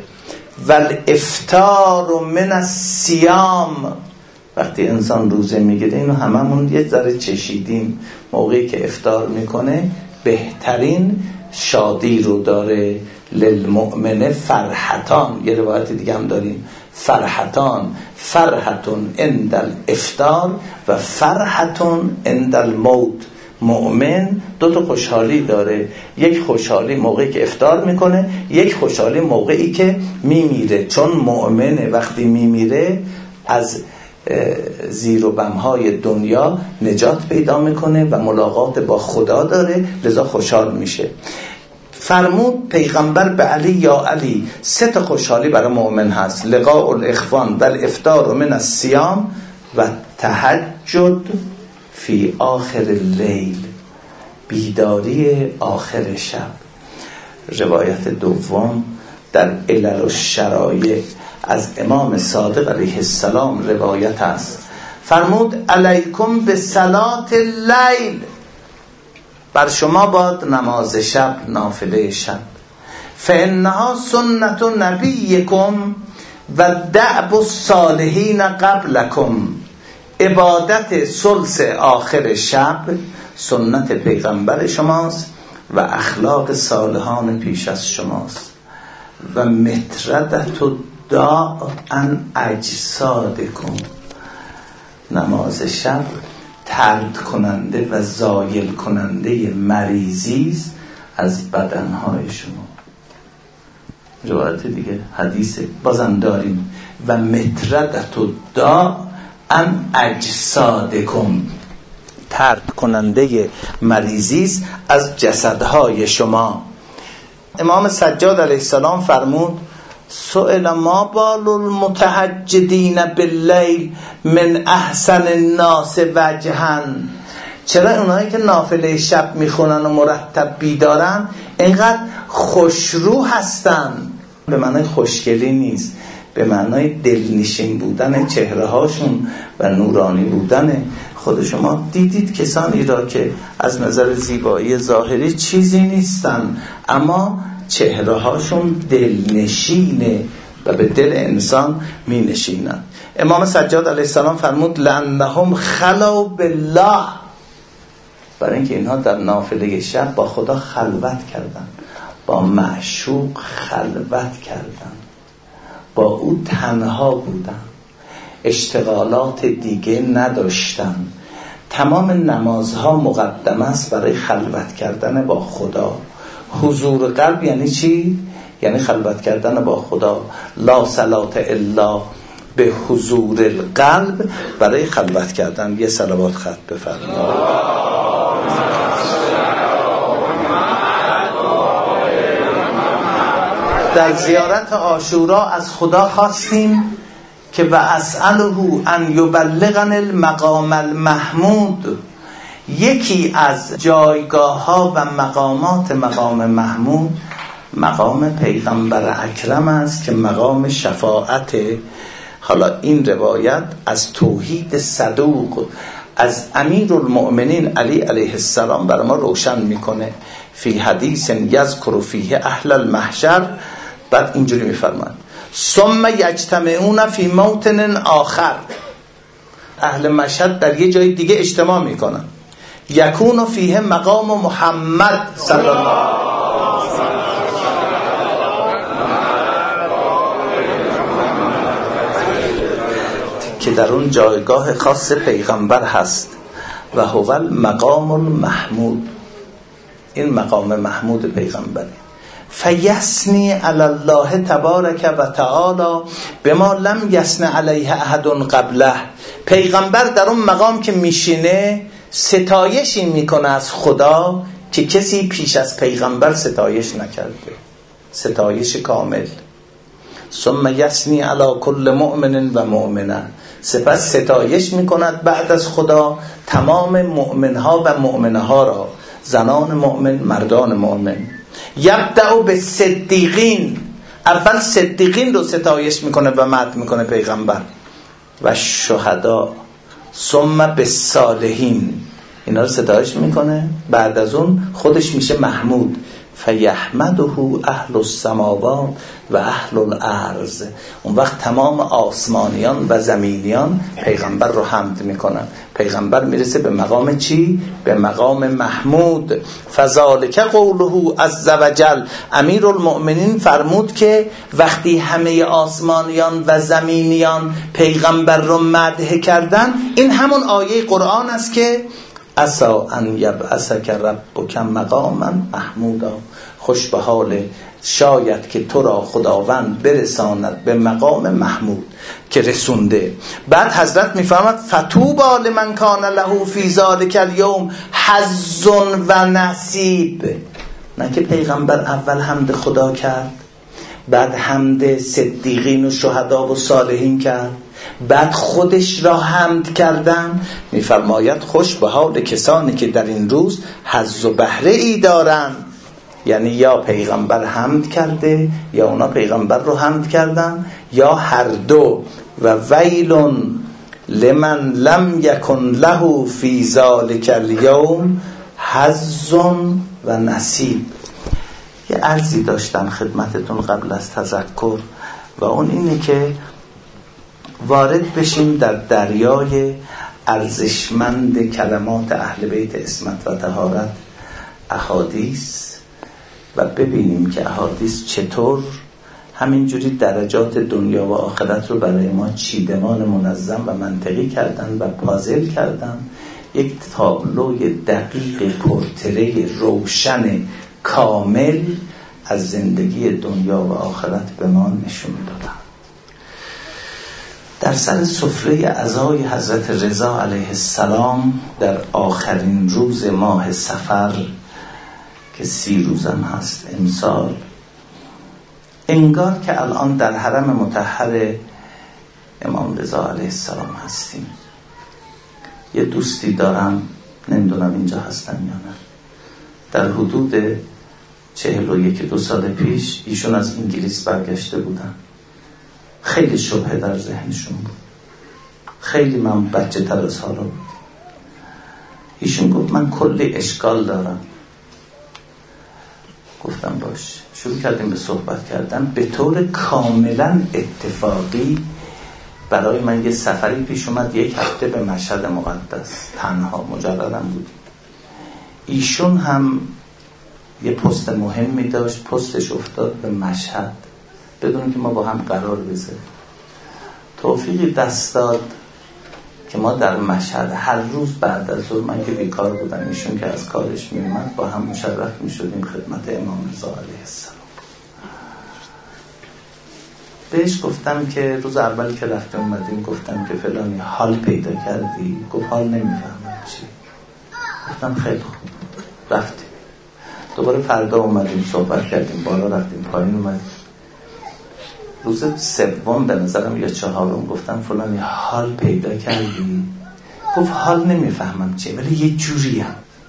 والافطار من الصیام، وقتی انسان روزه میگیره، اینو هممون یه ذره چشیدیم، موقعی که افطار میکنه بهترین شادی رو داره. للمؤمن فرحتان، یه روایت دیگه هم داریم فرحتان، فرحتون عند الافطار و فرحتون عند الموت. مؤمن دو تا خوشحالی داره، یک خوشحالی موقعی که افطار میکنه، یک خوشحالی موقعی که میمیره. چون مؤمن وقتی میمیره از زیر و بمهای دنیا نجات پیدا میکنه و ملاقات با خدا داره، لذا خوشحال میشه. فرمود پیغمبر به علی یا علی سه تا خوشحالی برای مؤمن هست: لقاء الاخوان و الافطار من الصیام و تهجد فی آخر اللیل، بیداری آخر شب. روایت دوم در علل الشرایع از امام صادق علیه السلام روایت است، فرمود علیکم به صلاة اللیل، بر شما باد نماز شب، نافله شب. فانها سنت نبیکم و دأب الصالحین قبلکم، عبادت ثلث آخر شب سنت پیغمبر شماست و اخلاق صالحان پیش از شماست. و متردت و داء عن اجسادکم، نماز شب طرد کننده و زایل کننده مریضی است از بدنهای شما. روایت دیگه حدیث بازم داریم و متردت و داء عن اجسادکم، طرد کننده مریضی است از جسدهای شما. امام سجاد علیه السلام فرمود سئل ما بال المتهجدین باللیل من احسن الناس وجها، چرا اونایی که نافله شب میخونن و مرتب بیدارن اینقدر خوشرو هستن؟ به معنای خوشگلی نیست، به معنای دلنشین بودن چهره هاشون و نورانی بودن. خود شما دیدید کسانی را که از نظر زیبایی ظاهری چیزی نیستن اما چهره هاشون دلنشینه و به دل انسان می نشینن. امام سجاد علیه السلام فرمود لأنهم خلوا بالله، برای اینکه اینها در نافله شب با خدا خلوت کردن، با معشوق خلوت کردن، با او تنها بودن، اشتغالات دیگه نداشتن. تمام نمازها مقدم است برای خلوت کردن با خدا. حضور قلب یعنی چی؟ یعنی خلوت کردن با خدا. لا صلات الا به حضور القلب، برای خلوت کردن. یه صلوات خط بفرمایید. در زیارت عاشورا از خدا خواستیم که و اسأله ان یبلغن المقام المحمود. یکی از جایگاه ها و مقامات مقام محمود مقام پیغمبر اکرم است که مقام شفاعت. حالا این روایت از توحید صدوق از امیرالمؤمنین علی علیه السلام برای ما روشن میکنه. فی حدیث یذکر فیه اهل المحشر، بعد اینجوری میفرماید ثم یجتمعون فی موطن آخر، اهل مشهد در یه جای دیگه اجتماع میکنن. یکون فیه مقام محمد صلی الله علیه وسلم، که در اون جایگاه خاص پیغمبر هست. و هو المقام المحمود، این مقام محمود پیغمبره. فیسنی علی الله تبارک و تعالی بما لم یسن علیه احد قبله. پیغمبر در اون مقام که میشینه ستایشی میکنه از خدا که کسی پیش از پیغمبر ستایش نکرده، ستایش کامل. ثم یسنی علی کل مؤمن و مؤمنه، سپس ستایش میکند بعد از خدا تمام مؤمنها و مؤمنها را، زنان مؤمن مردان مؤمن. یبدأ به صدیقین، اول صدیقین رو ستایش میکنه و مدح میکنه پیغمبر. و شهدا، ثم به صالحین، اینا رو ستایش میکنه، بعد از اون خودش میشه محمود. فیحمده اهل السماوات و اهل الارض، اون وقت تمام آسمانیان و زمینیان پیغمبر رو حمد میکنن. پیغمبر میرسه به مقام چی؟ به مقام محمود. فذالک قوله عز وجل، امیرالمؤمنین فرمود که وقتی همه آسمانیان و زمینیان پیغمبر رو مدح کردن، این همون آیه قرآن است که عسا ان یبعثک ربک مقاما محمودا، خوش به حال شاید که تو را خداوند برساند به مقام محمود که رسونده. بعد حضرت میفرماد فتوبا لمن کان له فی ذلک الیوم حظ و نصیب. نه که پیغمبر اول حمد خدا کرد، بعد حمد صدیقین و شهدا و صالحین کرد، بعد خودش را حمد کردن. میفرماید خوش به حال کسانی که در این روز حظ و بهره ای دارن، یعنی یا پیغمبر حمد کرده یا اونا پیغمبر رو حمد کردن، یا هر دو. و ویل لمن لم یکن له فی ذلک الیوم حظ و نصیب. یه عرضی داشتم خدمتتون قبل از تذکر، و اون اینه که وارد بشیم در دریای ارزشمند کلمات اهل بیت عصمت و طهارت، احادیث، و ببینیم که احادیث چطور همینجوری درجات دنیا و آخرت رو برای ما چیدمان منظم و منطقی کردن و پازل کردن. یک تابلوی دقیق پرتره روشن کامل از زندگی دنیا و آخرت به ما نشون دادن. در سر سفره عزای حضرت رضا علیه السلام در آخرین روز ماه صفر که سی روزم هست امسال، انگار که الان در حرم مطهر امام رضا علیه السلام هستیم. یه دوستی دارم، نمیدونم اینجا هستن یا نه، در حدود چهل و یک دو سال پیش ایشون از انگلیس برگشته بودن. خیلی شبهه در ذهنشون بود، خیلی من بچه تر از حالا بود. ایشون گفت من کلی اشکال دارم. گفتم باش. شروع کردیم به صحبت کردن. به طور کاملا اتفاقی برای من یه سفری پیش اومد، یک هفته به مشهد مقدس، تنها مجردم بود. ایشون هم یه پست مهمی داشت، پستش افتاد به مشهد بدون که ما با هم قرار بذاریم. توفیقی دست داد که ما در مشهد هر روز بعد از ظهر، من که بیکار بودم، ایشون که از کارش میومد، با هم مشرف میشدیم خدمت امام رضا علیه السلام. بهش گفتم که روز اول که رفتیم اومدیم، گفتم که فلانی حال پیدا کردی؟ گفت حال نمیفهمم چی. گفتم خیلی خوب. رفتیم دوباره فردا اومدیم صحبت کردیم، بالا رفتیم پایین اومدیم. روز سوم به نظرم یا چهارم گفتم فلانی حال پیدا کردی؟ گفت حال نمیفهمم چیه ولی یه جوریم.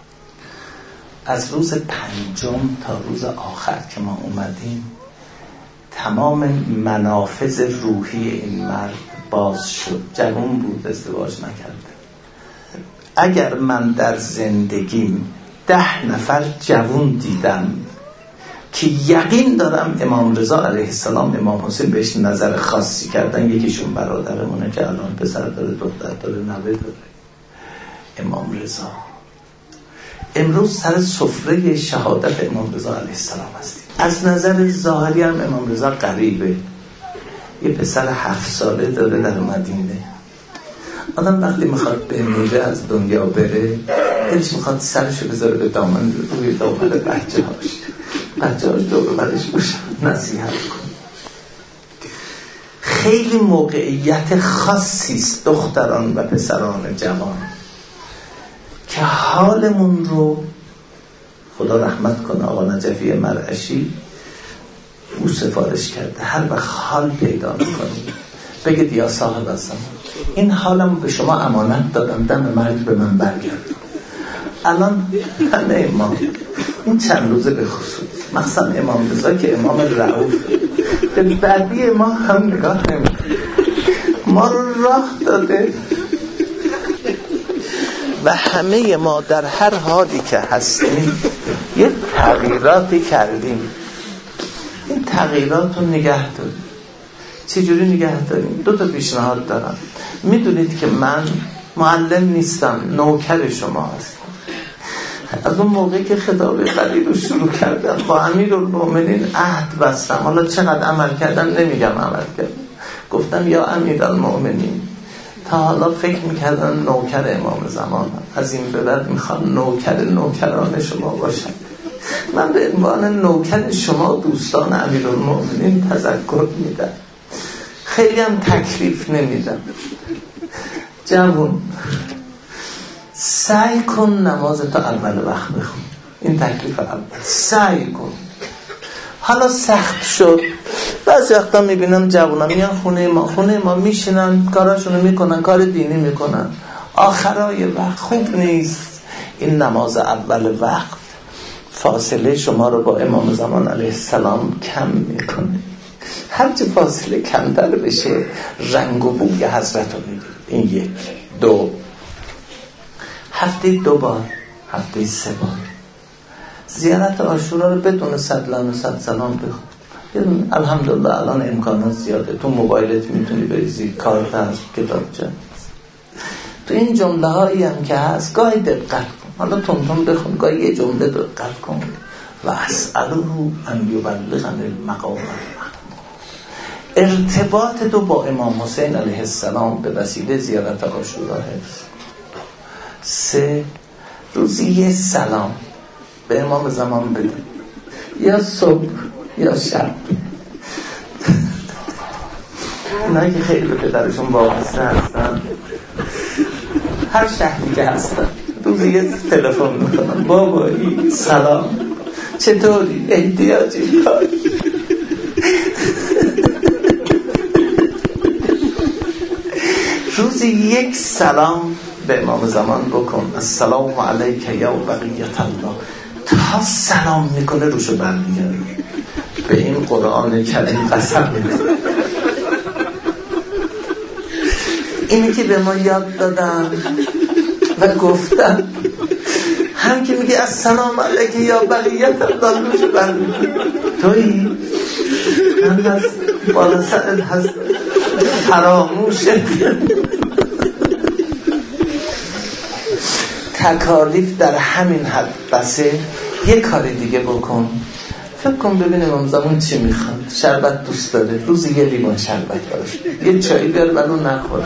از روز پنجم تا روز آخر که ما اومدیم تمام منافذ روحی این مرد باز شد. جوان بود، ازدواج نکرده. اگر من در زندگیم ده نفر جوان دیدم که یقین دارم امام رضا علیه السلام امام حسین بهش نظر خاصی کردن، یکیشون برادرمونه که الان پسر داره، دختر داره، نوه داره، امام رضا. امروز سر سفره شهادت امام رضا علیه السلام هستیم. از نظر ظاهری هم امام رضا غریبه، یه پسر هفت ساله داره در مدینه. آدم وقتی میخواد بمیره، از دنیا بره، دلش میخواد سرشو بذاره به دامن، روی دامن بچه هاش بچه هاش دور برش باشه، نصیحت کن. خیلی موقعیت خاصیست دختران و پسران جوان که حالمون رو خدا رحمت کنه. آقا نجفی مرعشی او سفارش کرده هر وقت حال پیدا میکنید بگید یا صاحب الزمان، این حالم به شما امانت دادم، دم مرگ به من برگرد. الان همه امام این چند روزه به خصوص، مخصوصا امام رضا که امام رعوف، به بعدی ما هم نگاه نمید، ما رو راه داده و همه ما در هر حالی که هستیم یه تغییراتی کردیم. این تغییرات رو نگه داریم. چجوری نگه داریم؟ دو تا پیشنهاد دارم. میدونید که من معلم نیستم، نوکر شما هستم. از اون موقعی که خطاب قلیل رو شروع کردم با امیرالمومنین عهد بستم. حالا چقدر عمل کردم نمیگم عمل کردم. گفتم یا امیرالمومنین، تا حالا فکر میکردن نوکر امام زمان، از این به بعد میخوام نوکر نوکران شما باشم. من به عنوان نوکر شما دوستان امیرالمومنین تذکر میدم، خیلی هم تکلیف نمیدم. جوون سعی کن نمازتو اول وقت بخون، این تکلیف اول، سعی کن. حالا سخت شد، بعضی وقتا میبینم جوونا میان خونه ما، خونه ما میشینن کاراشونو میکنن، کار دینی میکنن، آخرای وقت خوب نیست. این نماز اول وقت فاصله شما رو با امام زمان علیه السلام کم میکنه. هرچه فاصله کمتر بشه رنگ و بوی حضرت رو میدید. این یک. دو، هفته دو بار، هفته سه بار زیارت عاشورا رو بدون صد لعن و صد سلام بخون. الحمدلله الان امکانات زیاده، تو موبایلت میتونی بریزی، کارت هست، کتابچه. تو این جمله هایی هم که هست گاهی دقت کن، حالا تون تون بخون، گاهی یه جمله دقت کن. و اسأله ان یبلغنی المقام المحمود. ارتباط تو با امام حسین علیه السلام به وسیله زیارت عاشورا حفظ. سه، روزی یه سلام به امام زمان بده، یا صبح یا شب. اونایی که خیلی به پدرشون وابسته هستن، هر شهری که هستن روزی یه تلفن میکنن، بابایی سلام، چطوری، احتیاجی، کاری. روزی یک سلام به امام زمان بکن، السلام علیک یا بقیت الله. تا سلام میکنه روشو برمیگره. به این قرآن کریم قسم میکنه. اینی که به ما یاد دادن و گفتن، هم که میگه السلام علیک یا بقیت الله روشو برمیگره. تویی هم هست بالا سرت هست فراموشه. تکالیف در همین حد بسه. یه کاری دیگه بکن. فکر کن ببین امام زمان چی میخواد. شربت دوست داره، روزی یه لیوان شربت براش، یه چایی بیار ولو نخوره.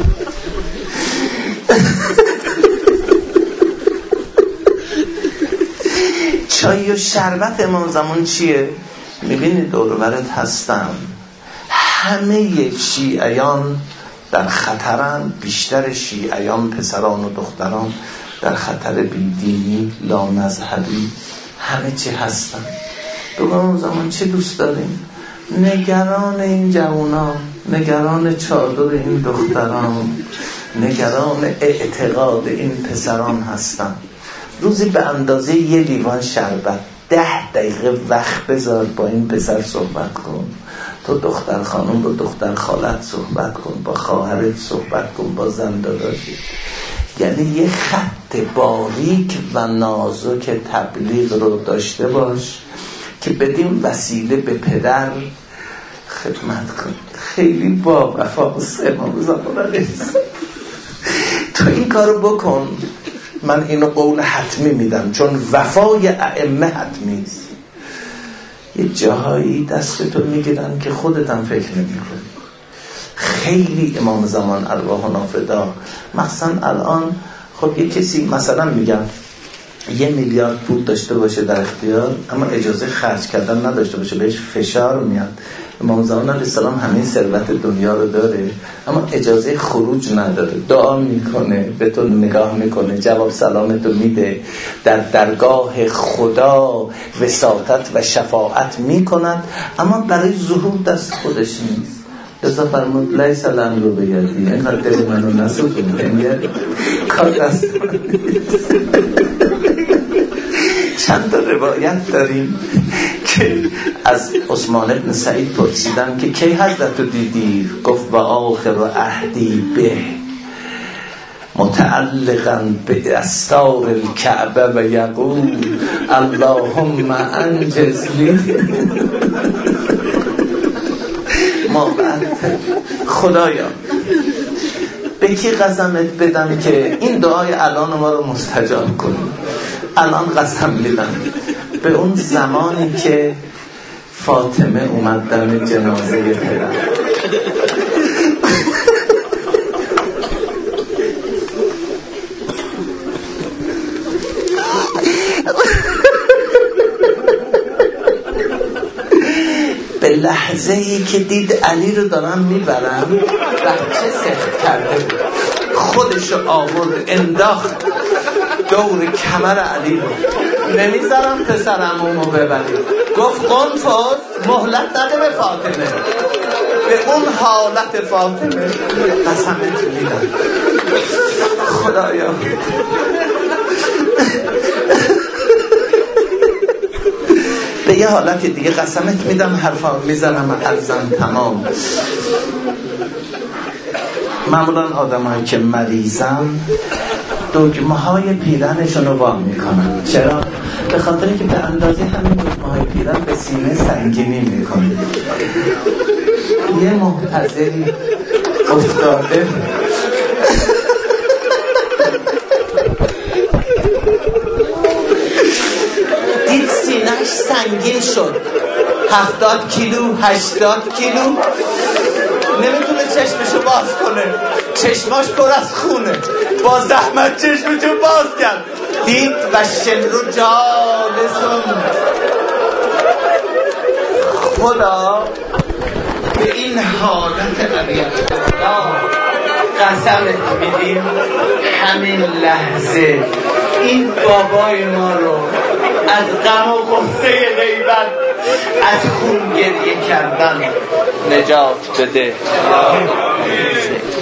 چای و شربت امام زمان چیه؟ میبینی دور و برت هستن، همه شیعیان در خطرن. بیشتر شیعیان پسران و دختران در خطر بیدینی، لامذهبی، همه چی هستن. بگم اون زمان چه دوست داریم؟ نگران این جوانان، نگران چادر این دختران، نگران اعتقاد این پسران هستن. روزی به اندازه یه لیوان شربت ده دقیقه وقت بذار با این پسر صحبت کن. تو دختر خانم با دختر خالت صحبت کن، با خواهرت صحبت کن، با زن داداشی. یعنی یه خط باریک و نازک تبلیغ رو داشته باش که بدیم وسیله به پدر خدمت کن. خیلی با وفاست امام زمان نیست. تو این کارو بکن. من اینو قول حتمی میدم، چون وفای ائمه حتمی است. یه جاهایی دستتو میگیرن که خودت هم فکر نمی‌کنی. خیلی امام زمان ارواحنا فدا. مثلا الان خب یه کسی مثلا میگم یه میلیارد پول داشته باشه در اختیار، اما اجازه خرج کردن نداشته باشه، بهش فشار میاد. امام زمان علیه السلام همه ثروت دنیا رو داره اما اجازه خروج نداره. دعا میکنه، به تو نگاه میکنه، جواب سلامتو میده، در درگاه خدا وساطت و شفاعت میکند، اما برای ظهور دست خودش نیست. لذا فرمود لیس الامر بیدی، اینقدر دل منو نسوزون، یعنی کار دست من نیست. چند تا روایت داریم که از عثمان ابن سعید پرسیدن که کی حضرت رو دیدی؟ گفت و آخر عهدی به متعلقا به استار الکعبه و یقول اللهم انجز لی. ما بعد خدایا به کی قسمت بدم که این دعای الان ما رو مستجاب کنی؟ الان قسم میدم به اون زمانی که فاطمه اومد دم جنازه پدر. به لحظه ای که دید علی رو دارن میبرن بچه سخت کرده، خودشو آورد انداخت دور کمر علی رو. نمیذارم پسرمو ببرید. گفت قنفذ، مهلت نده به فاطمه، به اون حالت فاطمه قسمت میدم. خدایا به یه حالت دیگه قسمت میدم، حرفا میزنم ارزم تمام. معمولا آدم هایی که مریضن دگمه های پیرنشون رو وام میکنن. چرا؟ به خاطر که به اندازه همین دگمه های پیرن به سینه سنگینی میکنه. یه محتضری افتاده دید سینهش سنگین شد، هفتاد کیلو هشتاد کیلو، نمیتونه چشمشو باز کنه، چشماش پر از خونه، با زحمت چشمشو باز کرد، دید و شمرو جالسون. خدا به این حالت عبیت قسمت میدیم همین لحظه این بابای ما رو از غم و غصه غیبت، از خون گریه کردن نجات بده.